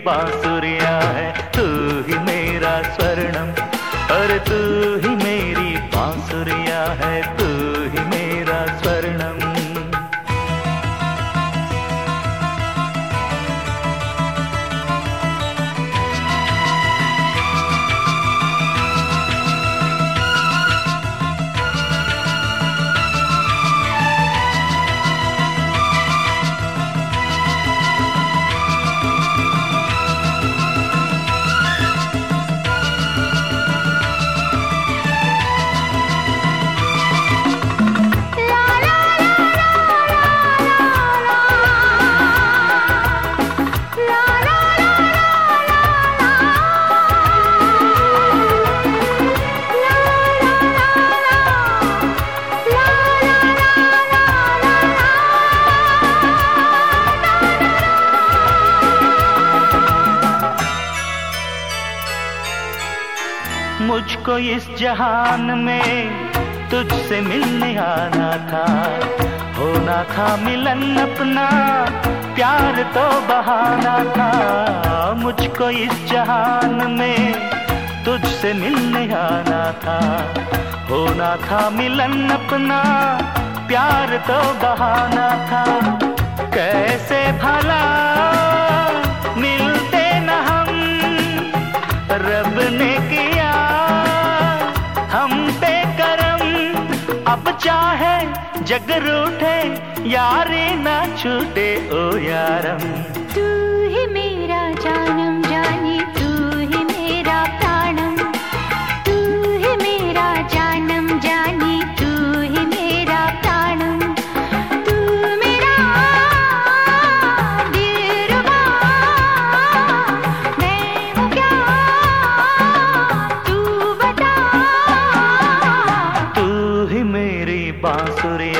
बांसुरिया है, तू ही मेरा स्वर्णम। अरे तू ही मेरी बांसुरिया है, तू ही मेरा स्वर्णम। मुझको इस जहान में तुझसे मिलने आना था, होना था मिलन अपना, प्यार तो बहाना था। मुझको इस जहान में तुझसे मिलने आना था, होना था मिलन अपना, प्यार तो बहाना था। कैसे भला मिलते न हम, रब ने किया हम पे करम। अब चाहे जग रूठे, यारी ना छूटे ओ यारम। तू ही मेरा जानम जानी, तू ही मेरा प्राणम। तू ही मेरा जानम जानी, तू ही मेरा प्राणम। तू मेरा दिलरुबा, मैं हूँ क्या तू बता। तू ही मेरी बांसुरी